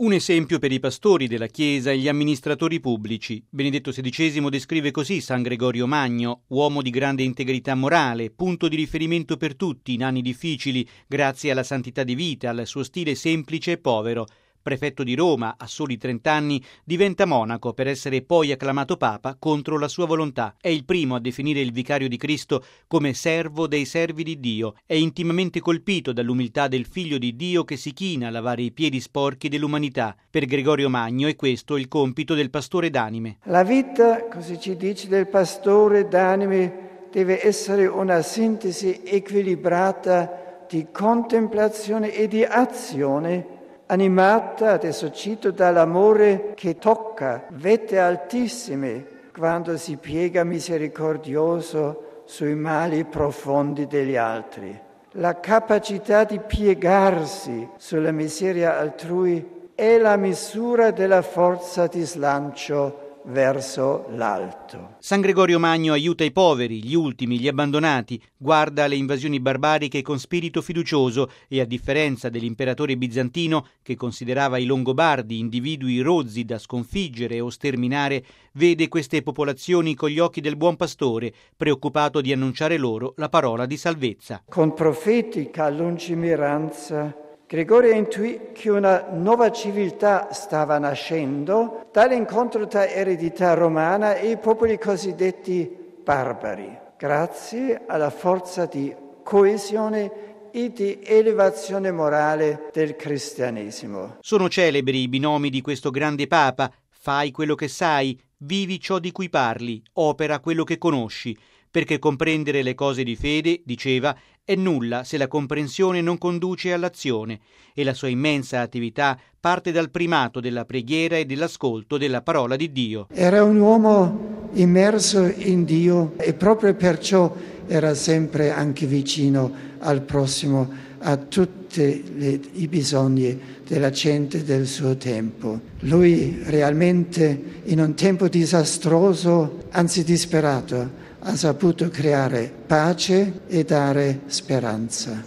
Un esempio per i pastori della Chiesa e gli amministratori pubblici. Benedetto XVI descrive così San Gregorio Magno, uomo di grande integrità morale, punto di riferimento per tutti in anni difficili, grazie alla santità di vita, al suo stile semplice e povero. Prefetto di Roma, a soli 30 anni, diventa monaco per essere poi acclamato papa contro la sua volontà. È il primo a definire il vicario di Cristo come servo dei servi di Dio. È intimamente colpito dall'umiltà del Figlio di Dio che si china a lavare i piedi sporchi dell'umanità. Per Gregorio Magno è questo il compito del pastore d'anime. La vita, così ci dice, del pastore d'anime deve essere una sintesi equilibrata di contemplazione e di azione, animata, adesso cito, dall'amore che tocca vette altissime quando si piega misericordioso sui mali profondi degli altri. La capacità di piegarsi sulla miseria altrui è la misura della forza di slancio verso l'alto. San Gregorio Magno aiuta i poveri, gli ultimi, gli abbandonati, guarda alle invasioni barbariche con spirito fiducioso e, a differenza dell'imperatore bizantino, che considerava i Longobardi individui rozzi da sconfiggere o sterminare, vede queste popolazioni con gli occhi del buon pastore, preoccupato di annunciare loro la parola di salvezza. Con profetica lungimiranza Gregorio intuì che una nuova civiltà stava nascendo dall'incontro tra eredità romana e i popoli cosiddetti barbari, grazie alla forza di coesione e di elevazione morale del cristianesimo. Sono celebri i binomi di questo grande Papa: fai quello che sai, vivi ciò di cui parli, opera quello che conosci, perché comprendere le cose di fede, diceva, è nulla se la comprensione non conduce all'azione, e la sua immensa attività parte dal primato della preghiera e dell'ascolto della parola di Dio. Era un uomo immerso in Dio e proprio perciò era sempre anche vicino al prossimo, a tutti i bisogni della gente del suo tempo. Lui realmente, in un tempo disastroso, anzi disperato, ha saputo creare pace e dare speranza.